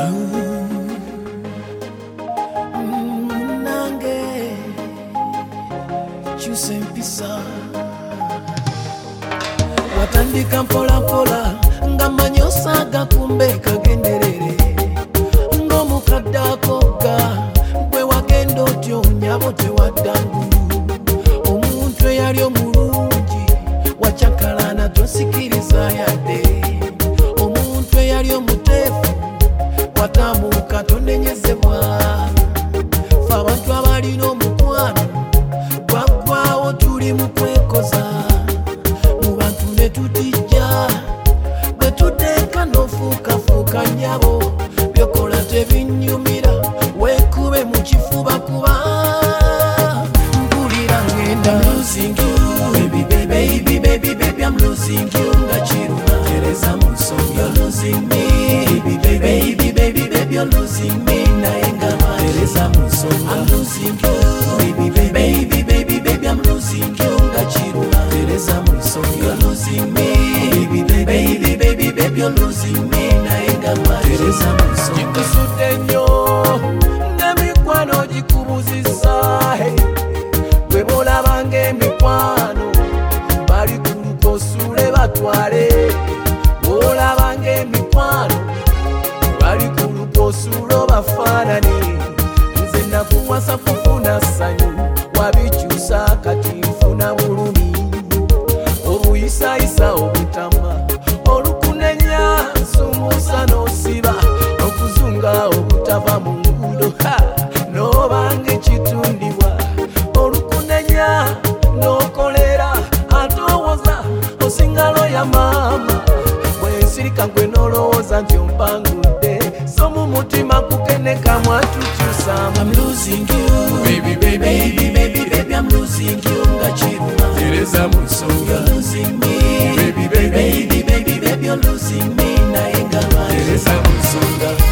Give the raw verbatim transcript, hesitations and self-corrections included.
Nange kyusa empisa watandika mpola mpola nga manyosa gakumbe kagenderere ng'omukadde akoga gwe wagenda otyo nyabo tewaddangu omuntu eyali omulungi wacakalana tosikiriza yadde omuntu eyali omuteefu watamuka tonenyezebwa fe abantu abalina omukwano gwaggwawo tuli mu kwekoza mu bantu ne tutijja bwe tuteeka n'ofuukafuuka nnyabo byokola tebinyumira weekube mu kifuba kuba mpulira ngenda losing you baby baby baby baby I'm losing you nga kiruma tereza mu nsonga you're losing me baby baby baby baby you're losing me naye nga tereza mu nsonga I'm losing you baby baby baby baby I'm losing you nga kiruma tereza mu nsonga you're losing me baby baby baby baby you're losing me naye nga tereza mu nsonga kikusudde nnyo n'emikwano gikubuzisa bwe bolaba ng'emikwano bali ku lukosule batwale bolaba ng'emikwano bali ku lukosulo bafaanane nze nakuwasa kufuna ssanyu wabikyusa kati nfuna bulumi obuyisayisa obutama olukunenya nsumusa n'osiba okuzunga obutava mu nguudo n'obanga ekitundibwa olukunenya n'okolera atoowoza osingalo ya maama bwensirika gwe n'olowooza nti ompangudde so mu mutima kukeneka mwatukyusamu I'm losing you baby baby baby baby baby I'm losing you nga kiruma tereza mu nsonga you're losing me baby baby baby baby baby you're losing me naye nga tereza mu nsonga